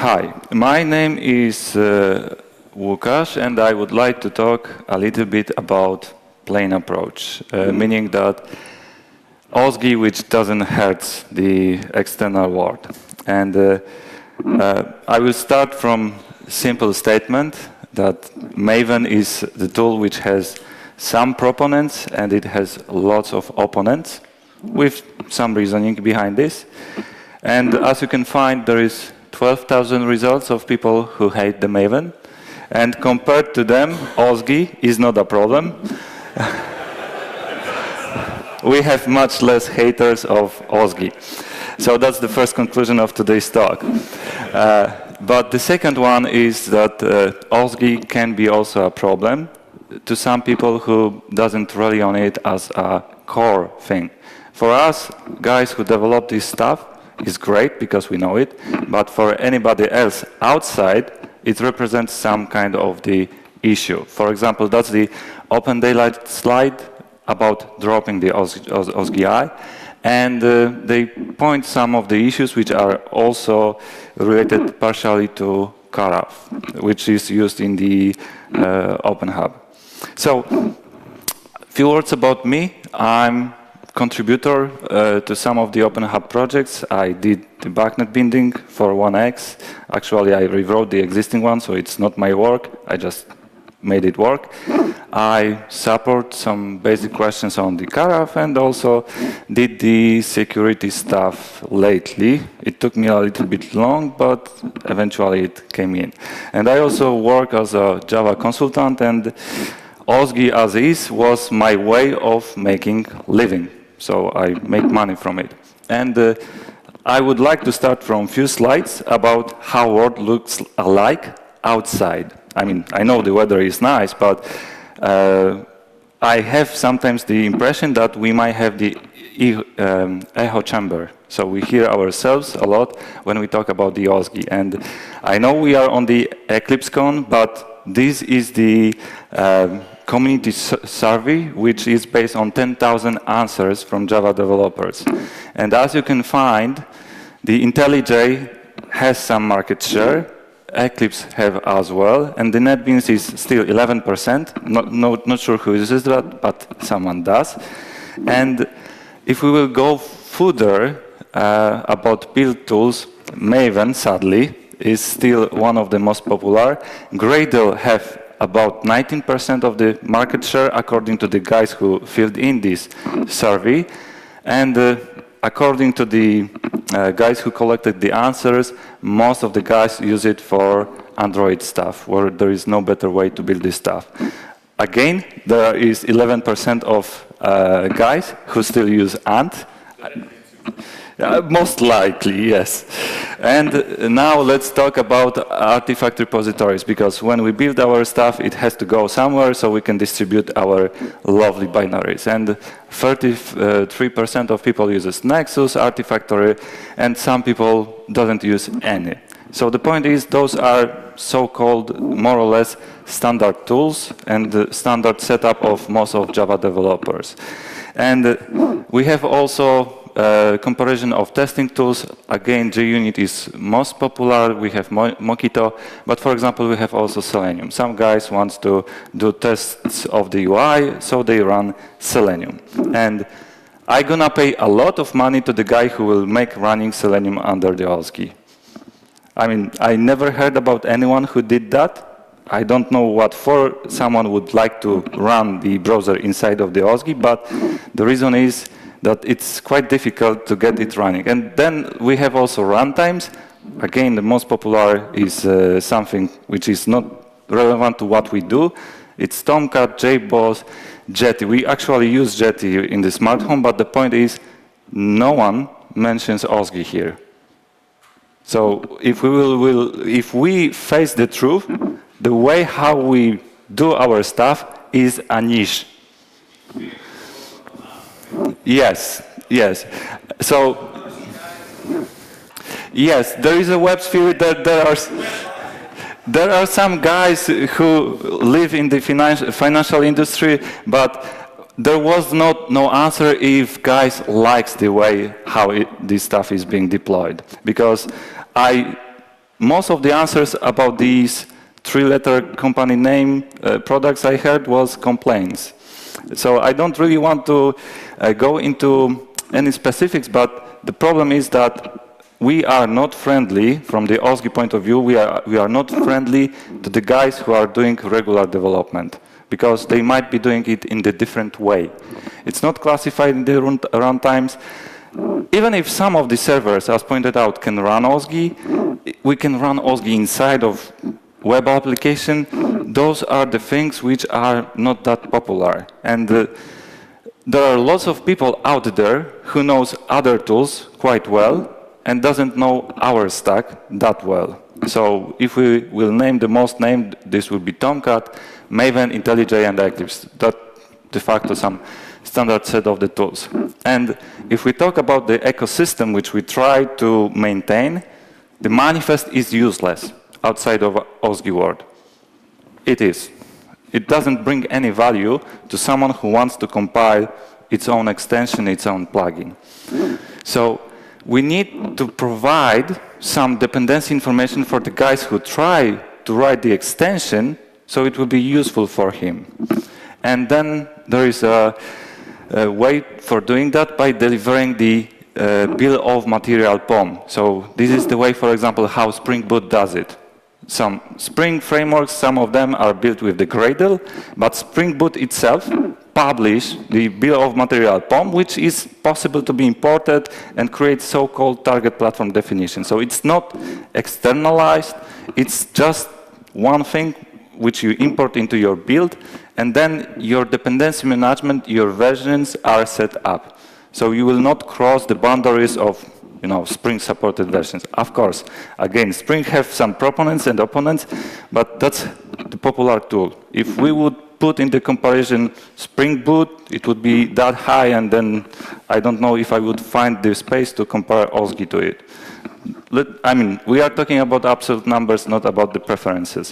Hi, my name is Łukasz, and I would like to talk a little bit about plain approach, meaning that OSGI which doesn't hurt the external world. And I will start from simple statement that Maven is the tool which has some proponents and it has lots of opponents with some reasoning behind this. And as you can find, there is 12,000 results of people who hate the Maven. And compared to them, OSGI is not a problem. We have much less haters of OSGI. So that's the first conclusion of today's talk. But the second one is that OSGI can be also a problem to some people who doesn't rely on it as a core thing. For us, guys who develop this stuff, is great because we know it, but for anybody else outside, it represents some kind of the issue. For example, that's the Open Daylight slide about dropping the OSGI, and they point some of the issues which are also related partially to Karaf, which is used in the OpenHub. So, a few words about me. I'm contributor to some of the OpenHub projects. I did the backnet binding for 1x. Actually, I rewrote the existing one, so it's not my work. I just made it work. I support some basic questions on the Karaf and also did the security stuff lately. It took me a little bit long, but eventually it came in. And I also work as a Java consultant, and OSGI as is was my way of making living. So I make money from it. And I would like to start from a few slides about how world looks alike outside. I mean, I know the weather is nice, but I have sometimes the impression that we might have the echo chamber. So we hear ourselves a lot when we talk about the OSGI. And I know we are on the EclipseCon, but this is the community survey, which is based on 10,000 answers from Java developers. And as you can find, the IntelliJ has some market share, Eclipse have as well, and the NetBeans is still 11%. Not sure who uses that, but someone does. And if we will go further about build tools, Maven, sadly, is still one of the most popular. Gradle have about 19% of the market share, according to the guys who filled in this survey. And according to the guys who collected the answers, most of the guys use it for Android stuff, where there is no better way to build this stuff. Again, there is 11% of guys who still use Ant. Most likely, yes. And now let's talk about artifact repositories, because when we build our stuff, it has to go somewhere so we can distribute our lovely binaries. And 33% of people uses Nexus, Artifactory, and some people doesn't use any. So the point is, those are so-called, more or less, standard tools and the standard setup of most of Java developers. And we have also comparison of testing tools. Again, JUnit is most popular. We have Mockito, but for example, we have also Selenium. Some guys want to do tests of the UI, so they run Selenium. And I'm gonna pay a lot of money to the guy who will make running Selenium under the OSGI. I mean, I never heard about anyone who did that. I don't know what for someone would like to run the browser inside of the OSGI, but the reason is that it's quite difficult to get it running. And then we have also runtimes. Again, the most popular is something which is not relevant to what we do. It's Tomcat, JBoss, Jetty. We actually use Jetty in the smart home, but the point is no one mentions OSGI here. So if we face the truth, the way how we do our stuff is a niche. Yes, yes. So, yes, there is a WebSphere that there are some guys who live in the financial industry, but there was no answer if guys likes the way how this stuff is being deployed. Because I most of the answers about these three-letter company name products I heard was complaints. So I don't really want to go into any specifics, but the problem is that we are not friendly, from the OSGI point of view, we are not friendly to the guys who are doing regular development, because they might be doing it in a different way. It's not classified in the runtimes. Even if some of the servers, as pointed out, can run OSGI, we can run OSGI inside of web application. Those are the things which are not that popular. And there are lots of people out there who knows other tools quite well and doesn't know our stack that well. So if we will name the most named, this will be Tomcat, Maven, IntelliJ, and Eclipse. That de facto some standard set of the tools. And if we talk about the ecosystem which we try to maintain, the manifest is useless outside of OSGI world. It is. It doesn't bring any value to someone who wants to compile its own extension, its own plugin. So we need to provide some dependency information for the guys who try to write the extension, so it will be useful for him. And then there is a way for doing that by delivering the bill of material POM. So this is the way, for example, how Spring Boot does it. Some Spring frameworks, some of them are built with the Gradle, but Spring Boot itself publish the bill of material POM, which is possible to be imported and create so-called target platform definition. So it's not externalized, it's just one thing which you import into your build, and then your dependency management, your versions are set up. So you will not cross the boundaries of Spring supported versions. Of course, again, Spring have some proponents and opponents, but that's the popular tool. If we would put in the comparison Spring Boot, it would be that high, and then I don't know if I would find the space to compare OSGI to it. I mean, we are talking about absolute numbers, not about the preferences.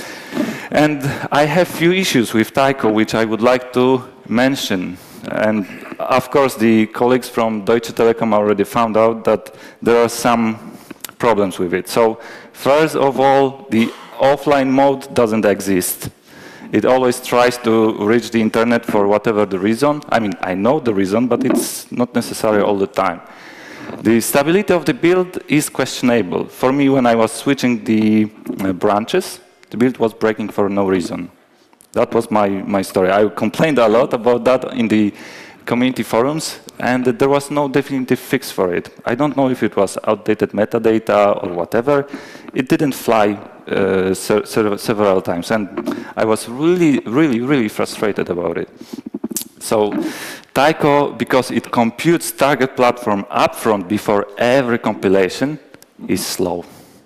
And I have few issues with Tycho, which I would like to mention. And of course, the colleagues from Deutsche Telekom already found out that there are some problems with it. So first of all, the offline mode doesn't exist. It always tries to reach the internet for whatever the reason. I mean, I know the reason, but it's not necessary all the time. The stability of the build is questionable. For me, when I was switching the branches, the build was breaking for no reason. That was my story. I complained a lot about that in the community forums, and there was no definitive fix for it. I don't know if it was outdated metadata or whatever. It didn't fly several times, and I was really frustrated about it. So Tycho, because it computes target platform upfront before every compilation, is slow.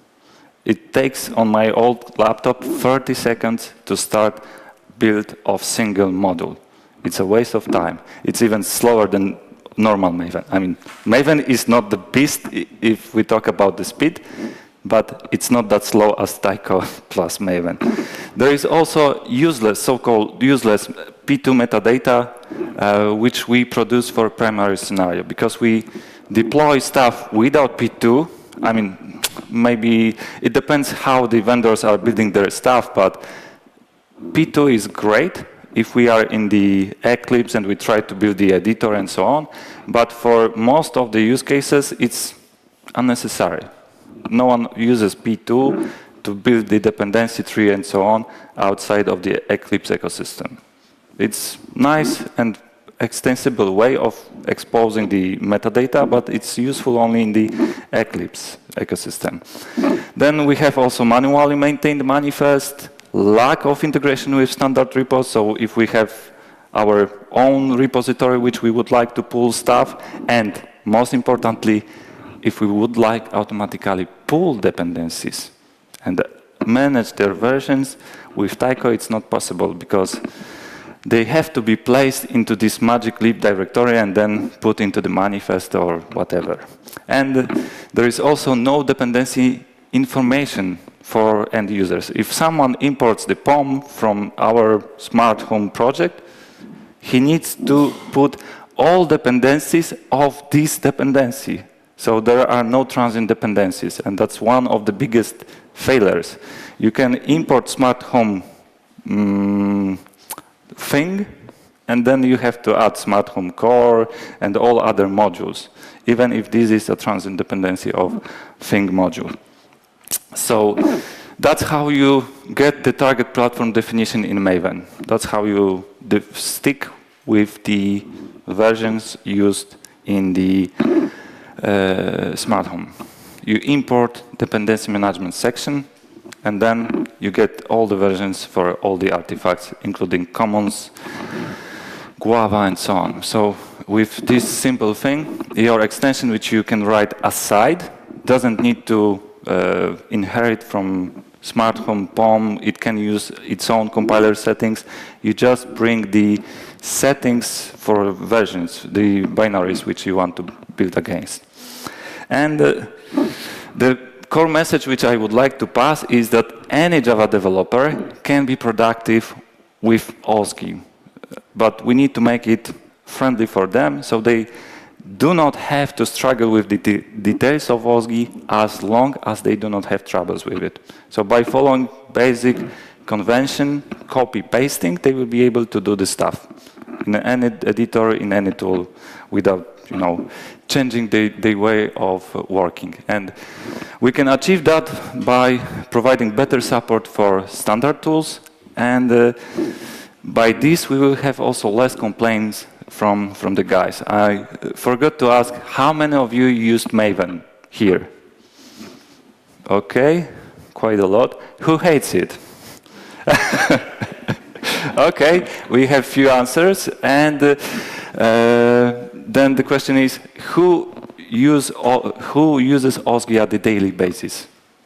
It takes, on my old laptop, 30 seconds to start build of single module. It's a waste of time. It's even slower than normal Maven. I mean, Maven is not the beast if we talk about the speed, but it's not that slow as Tycho plus Maven. There is also useless, so-called useless P2 metadata, which we produce for primary scenario, because we deploy stuff without P2. I mean, maybe it depends how the vendors are building their stuff, but P2 is great if we are in the Eclipse and we try to build the editor and so on, but for most of the use cases, it's unnecessary. No one uses P2 to build the dependency tree and so on outside of the Eclipse ecosystem. It's nice and extensible way of exposing the metadata, but it's useful only in the Eclipse ecosystem. Then we have also manually maintained manifest, lack of integration with standard repos. So if we have our own repository which we would like to pull stuff, and most importantly, if we would like automatically pull dependencies and manage their versions, with Tycho it's not possible, because they have to be placed into this magic leap directory and then put into the manifest or whatever. And there is also no dependency information for end users. If someone imports the POM from our smart home project, he needs to put all dependencies of this dependency. So there are no transient dependencies, and that's one of the biggest failures. You can import smart home thing, and then you have to add smart home core and all other modules, even if this is a transient dependency of thing module. So that's how you get the target platform definition in Maven. That's how you stick with the versions used in the smart home. You import dependency management section, and then you get all the versions for all the artifacts, including commons, Guava, and so on. So with this simple thing, your extension, which you can write aside, doesn't need to inherit from Smart Home POM. It can use its own compiler settings. You just bring the settings for versions, the binaries which you want to build against. And the core message which I would like to pass is that any Java developer can be productive with OSGI, but we need to make it friendly for them so they do not have to struggle with the details of OSGI as long as they do not have troubles with it. So by following basic convention, copy-pasting, they will be able to do the stuff in any editor, in any tool, without changing the way of working. And we can achieve that by providing better support for standard tools, and by this we will have also less complaints from the guys. I forgot to ask, how many of you used Maven here? Okay, quite a lot. Who hates it? Okay, we have few answers, and then the question is, who uses OSGI at the daily basis?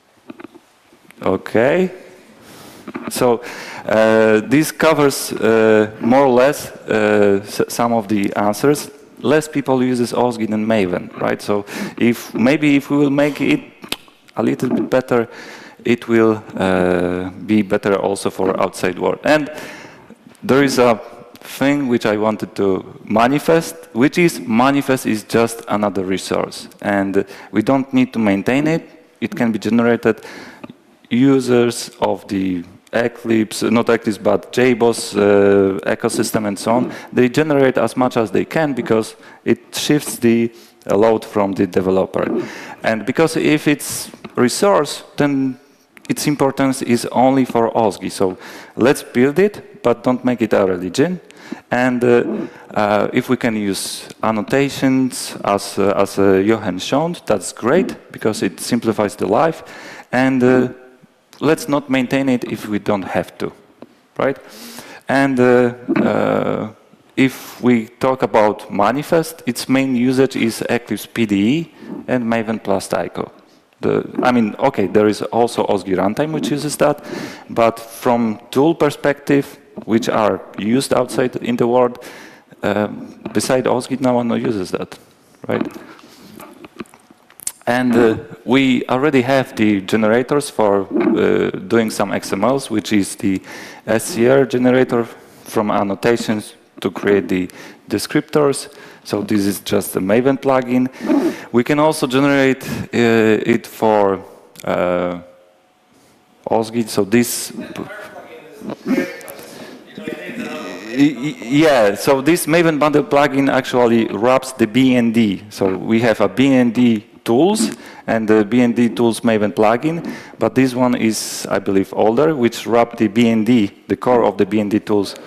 Okay, so this covers more or less some of the answers. Less people uses OSGI than Maven, right? So maybe if we will make it a little bit better, it will be better also for outside world. And there is a thing which I wanted to manifest, which is manifest is just another resource, and we don't need to maintain it. It can be generated. Users of the Eclipse, not Eclipse, but JBoss ecosystem and so on, they generate as much as they can because it shifts the load from the developer. And because if it's resource, then its importance is only for OSGI. So let's build it, but don't make it a religion. And if we can use annotations, as Johan shown, that's great, because it simplifies the life. And let's not maintain it if we don't have to, right? And if we talk about manifest, its main usage is Eclipse PDE and Maven plus Tycho. Okay, there is also OSGI runtime which uses that, but from tool perspective, which are used outside in the world, beside OSGI, no one uses that, right? And we already have the generators for doing some XMLs, which is the SCR generator from annotations to create the descriptors. So this is just a Maven plugin. We can also generate it for OSGI. So this, yeah. So this Maven bundle plugin actually wraps the BND. So we have a BND tools and the BND tools Maven plugin, but this one is, I believe, older, which wrap the BND, the core of the BND tools.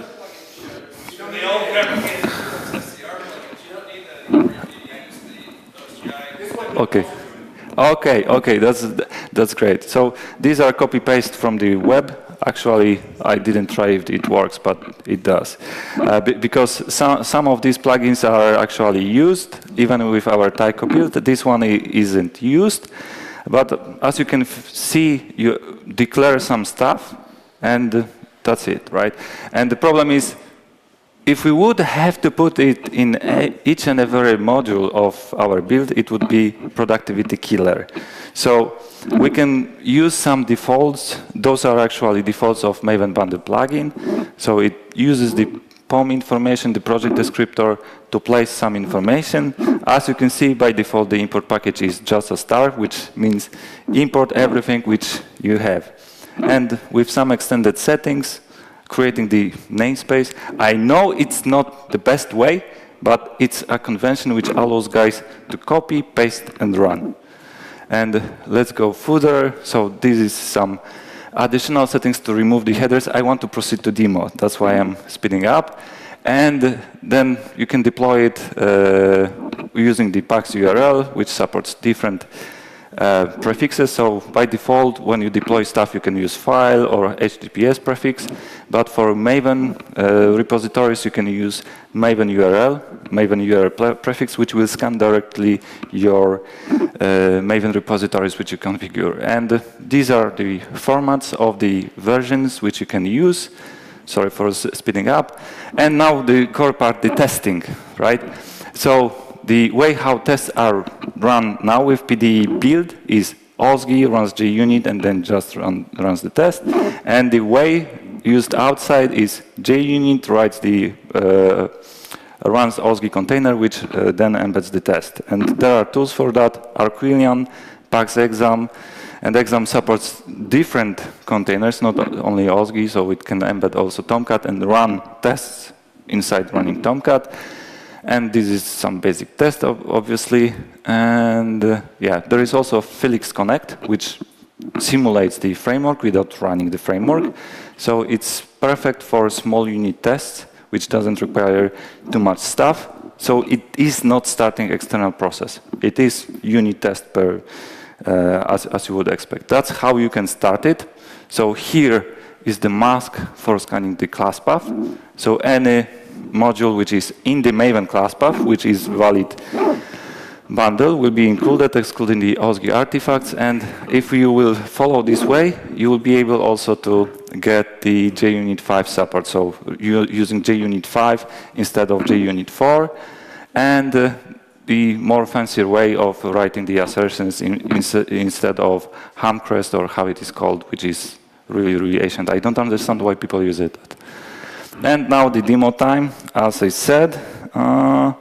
Okay, that's great. So these are copy-paste from the web. Actually, I didn't try if it works, but it does. Because some of these plugins are actually used, even with our Tycho build. This one isn't used. But as you can see, you declare some stuff, and that's it, right? And the problem is, if we would have to put it in each and every module of our build, it would be productivity killer. So we can use some defaults. Those are actually defaults of Maven bundle plugin. So it uses the POM information, the project descriptor, to place some information. As you can see, by default, the import package is just a star, which means import everything which you have. And with some extended settings, creating the namespace, I know it's not the best way, but it's a convention which allows guys to copy, paste, and run. And let's go further. So this is some additional settings to remove the headers. I want to proceed to demo. That's why I'm speeding up. And then you can deploy it using the Pax URL, which supports different prefixes. So by default, when you deploy stuff, you can use file or HTTPS prefix. But for Maven repositories, you can use Maven URL prefix, which will scan directly your Maven repositories which you configure. And these are the formats of the versions which you can use. Sorry for speeding up. And now the core part, the testing, right? So the way how tests are run now with PDE build is OSGI runs JUnit and then just runs the test. And the way used outside is JUnit writes the runs OSGI container, which then embeds the test. And there are tools for that: Arquillian, Pax Exam, and Exam supports different containers, not only OSGI, so it can embed also Tomcat and run tests inside running Tomcat. And this is some basic test, obviously. And yeah, there is also Felix Connect, which simulates the framework without running the framework. So it's perfect for small unit tests, which doesn't require too much stuff. So it is not starting external process. It is unit test per, as you would expect. That's how you can start it. So here is the mask for scanning the class path. So any module which is in the Maven class path, which is valid bundle, will be included, excluding the OSGI artifacts. And if you will follow this way, you will be able also to get the JUnit 5 support. So you're using JUnit 5 instead of JUnit 4. And the more fancier way of writing the assertions instead of Hamcrest, or how it is called, which is really, really ancient. I don't understand why people use it. And now the demo time. As I said, I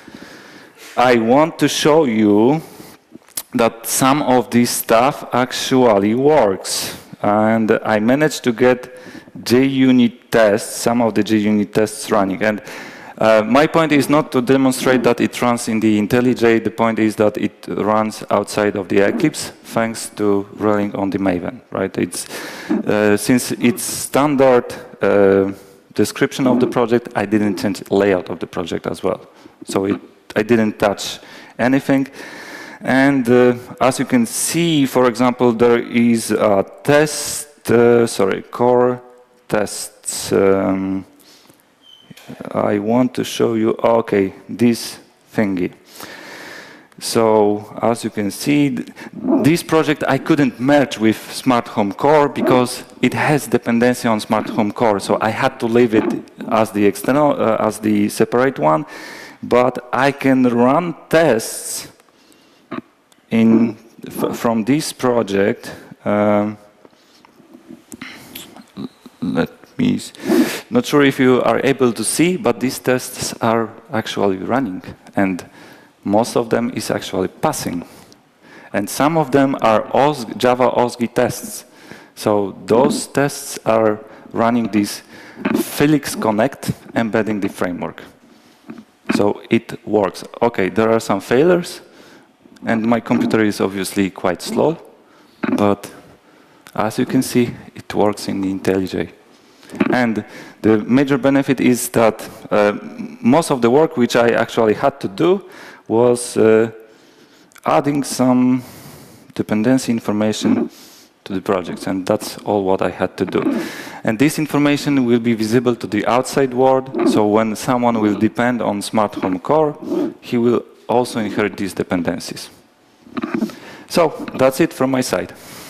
want to show you that some of this stuff actually works. And I managed to get JUnit tests, some of the JUnit tests running. And my point is not to demonstrate that it runs in the IntelliJ. The point is that it runs outside of the Eclipse, thanks to running on the Maven, right? It's since it's standard description of the project, I didn't change the layout of the project as well. So I didn't touch anything. And as you can see, for example, there is a test, core tests. I want to show you, okay, this thingy. So as you can see, this project I couldn't merge with Smart Home Core because it has dependency on Smart Home Core. So I had to leave it as the external, as the separate one. But I can run tests from this project. Not sure if you are able to see, but these tests are actually running, and most of them is actually passing. And some of them are Java OSGI tests. So those tests are running this Felix Connect, embedding the framework. So it works. Okay, there are some failures, and my computer is obviously quite slow, but as you can see, it works in the IntelliJ. And the major benefit is that most of the work which I actually had to do was adding some dependency information to the projects, and that's all what I had to do. And this information will be visible to the outside world, so when someone will depend on Smart Home Core, he will also inherit these dependencies. So that's it from my side.